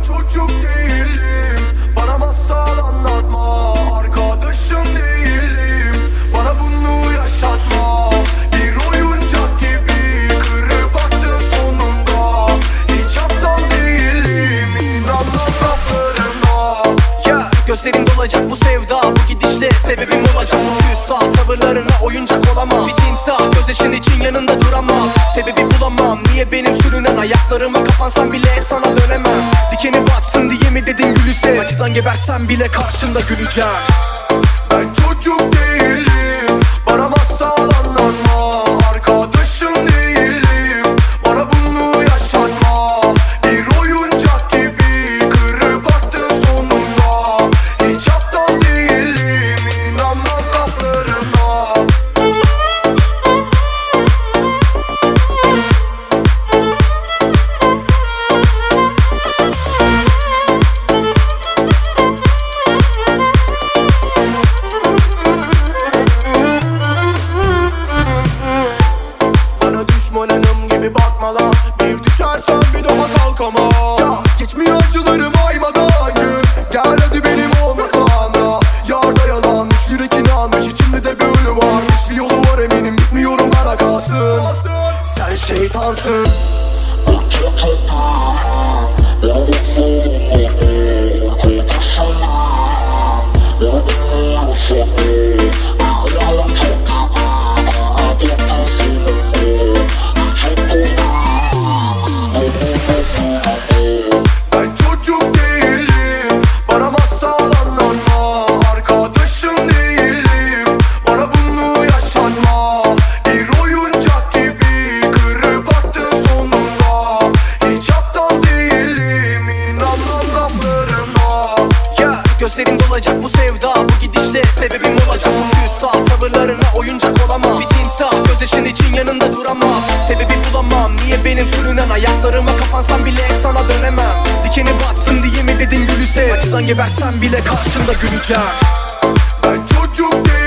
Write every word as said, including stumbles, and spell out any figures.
çocuk değilim, bana masal anlatma. Arkadaşın değilim, bana bunu yaşatma. Bir oyuncak gibi kırıp attın sonunda. Hiç aptal değilim, inanma laflarına. Ya gözlerin dolacak bu sevda, bu gidişle sebebim olacak bu küstah tavırlarına oyuncak olamam. Bir timsah gözyaşın için yanında duramam. Sebebi bulamam, niye benim sürünen ayaklarıma kapansam bile sana dönemem. Dikeni batsın diye mi dedin gülü sev, acıdan gebersem bile karşında güleceğim. Ben çocuk değilim, bana masal anlatma. Arkadaşın değilim, bana bunu yaşatma. Bir oyuncak gibi kırıp attın sonunda. Hiç aptal değilim, inanma laflarına. Düşmanım gibi bakma lan, bir düşersen bir daha kalkamam. Ya geçmiyor acılarım aymadan gün, gel hadi benim olmasan da. Yarda yalanmış, yürek inanmış, içimde de bir ölü varmış. Bir yolu var eminim, bitmiyorum bana kalsın. Sen şeytansın. Ben çocuk değilim, bana masal anlatma. Arkadaşın değilim, bana bunu yaşatma. Bir oyuncak gibi kırıp attın sonunda. Hiç aptal değilim, inanmam laflarına. Ya gözlerin dolacak bu sevda, bu gidişle sebebim olacak bu küstah tavırlarına oyuncak olamam. Bir timsah gözyaşın için yanında duramam. Sebebi bulamam, niye benim sürünen ayaklarıma kapansam bile sana dönemem. Dikeni batsın diye mi dedin gülü sev, acıdan gebersem bile karşında güleceğim. Ben çocuk değilim,